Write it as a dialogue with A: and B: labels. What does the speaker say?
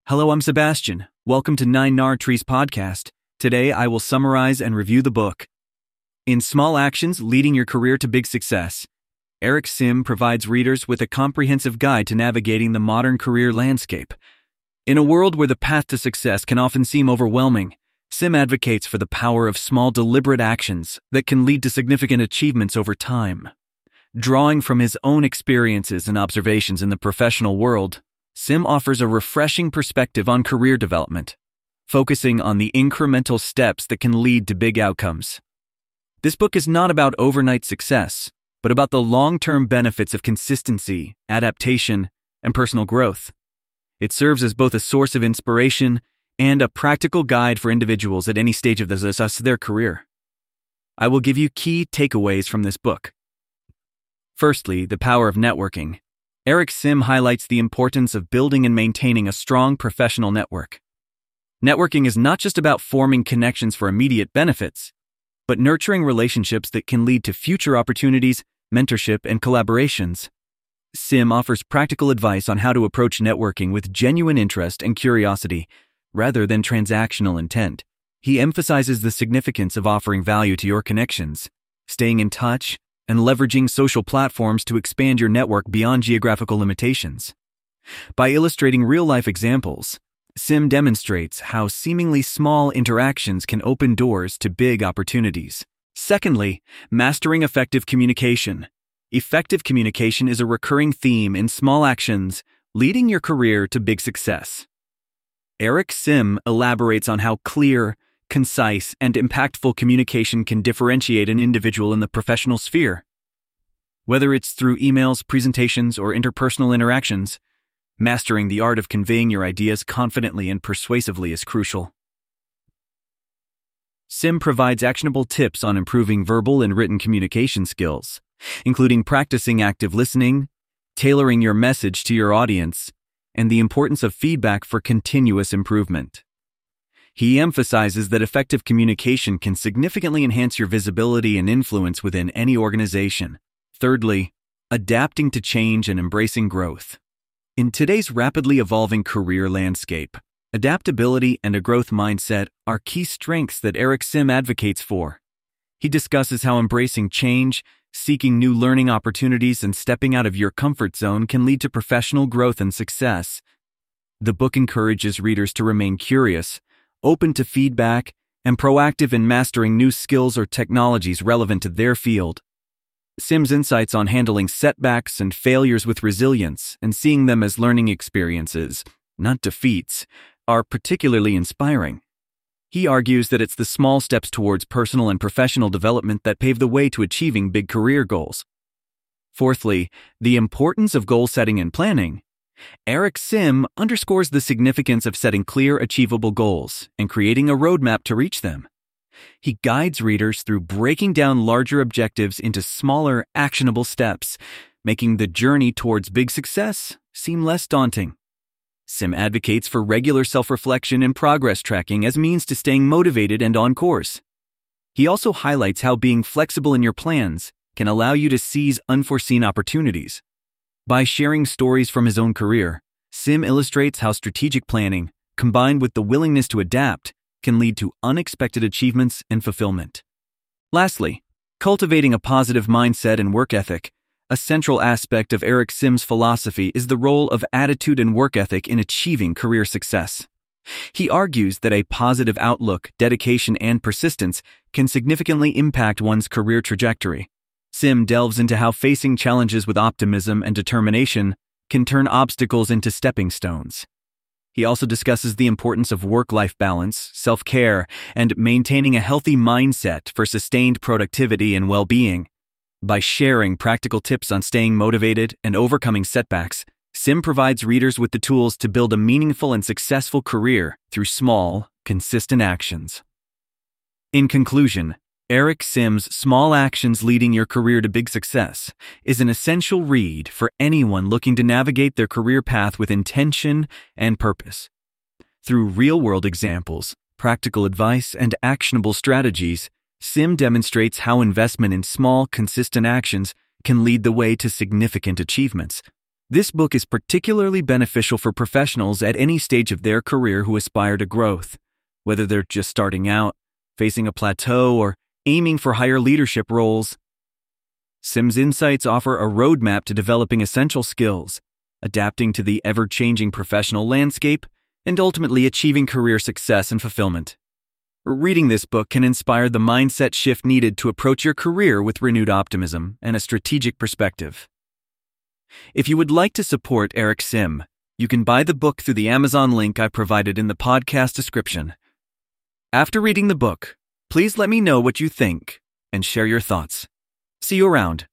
A: Hello, I'm Sebastian. Welcome to Nine Gnarly Trees podcast. Today, I will summarize and review the book. In Small Actions, Leading Your Career to Big Success, Eric Sim provides readers with a comprehensive guide to navigating the modern career landscape. In a world where the path to success can often seem overwhelming, Sim advocates for the power of small, deliberate actions that can lead to significant achievements over time. Drawing from his own experiences and observations in the professional world, Sim offers a refreshing perspective on career development, focusing on the incremental steps that can lead to big outcomes. This book is not about overnight success, but about the long-term benefits of consistency, adaptation, and personal growth. It serves as both a source of inspiration and a practical guide for individuals at any stage of their career. I will give you key takeaways from this book. Firstly, the power of networking. Eric Sim highlights the importance of building and maintaining a strong professional network. Networking is not just about forming connections for immediate benefits, but nurturing relationships that can lead to future opportunities, mentorship, and collaborations. Sim offers practical advice on how to approach networking with genuine interest and curiosity, rather than transactional intent. He emphasizes the significance of offering value to your connections, staying in touch, and leveraging social platforms to expand your network beyond geographical limitations. By illustrating real-life examples, Sim demonstrates how seemingly small interactions can open doors to big opportunities. Secondly, mastering effective communication. Effective communication is a recurring theme in Small Actions, Leading Your Career to Big Success. Eric Sim elaborates on how clear, concise, and impactful communication can differentiate an individual in the professional sphere. Whether it's through emails, presentations, or interpersonal interactions, mastering the art of conveying your ideas confidently and persuasively is crucial. Sim provides actionable tips on improving verbal and written communication skills, including practicing active listening, tailoring your message to your audience, and the importance of feedback for continuous improvement. He emphasizes that effective communication can significantly enhance your visibility and influence within any organization. Thirdly, adapting to change and embracing growth. In today's rapidly evolving career landscape, adaptability and a growth mindset are key strengths that Eric Sim advocates for. He discusses how embracing change, seeking new learning opportunities, and stepping out of your comfort zone can lead to professional growth and success. The book encourages readers to remain curious, open to feedback, and proactive in mastering new skills or technologies relevant to their field. Sim's insights on handling setbacks and failures with resilience and seeing them as learning experiences, not defeats, are particularly inspiring. He argues that it's the small steps towards personal and professional development that pave the way to achieving big career goals. Fourthly, the importance of goal setting and planning. Eric Sim underscores the significance of setting clear, achievable goals and creating a roadmap to reach them. He guides readers through breaking down larger objectives into smaller, actionable steps, making the journey towards big success seem less daunting. Sim advocates for regular self-reflection and progress tracking as means to staying motivated and on course. He also highlights how being flexible in your plans can allow you to seize unforeseen opportunities. By sharing stories from his own career, Sim illustrates how strategic planning, combined with the willingness to adapt, can lead to unexpected achievements and fulfillment. Lastly, cultivating a positive mindset and work ethic. A central aspect of Eric Sim's philosophy is the role of attitude and work ethic in achieving career success. He argues that a positive outlook, dedication, and persistence can significantly impact one's career trajectory. Sim delves into how facing challenges with optimism and determination can turn obstacles into stepping stones. He also discusses the importance of work-life balance, self-care, and maintaining a healthy mindset for sustained productivity and well-being. By sharing practical tips on staying motivated and overcoming setbacks, Sim provides readers with the tools to build a meaningful and successful career through small, consistent actions. In conclusion, Eric Sim's Small Actions, Leading Your Career to Big Success is an essential read for anyone looking to navigate their career path with intention and purpose. Through real-world examples, practical advice, and actionable strategies, Sim demonstrates how investment in small, consistent actions can lead the way to significant achievements. This book is particularly beneficial for professionals at any stage of their career who aspire to growth, whether they're just starting out, facing a plateau, or aiming for higher leadership roles. Sim's insights offer a roadmap to developing essential skills, adapting to the ever-changing professional landscape, and ultimately achieving career success and fulfillment. Reading this book can inspire the mindset shift needed to approach your career with renewed optimism and a strategic perspective. If you would like to support Eric Sim, you can buy the book through the Amazon link I provided in the podcast description. After reading the book, please let me know what you think and share your thoughts. See you around.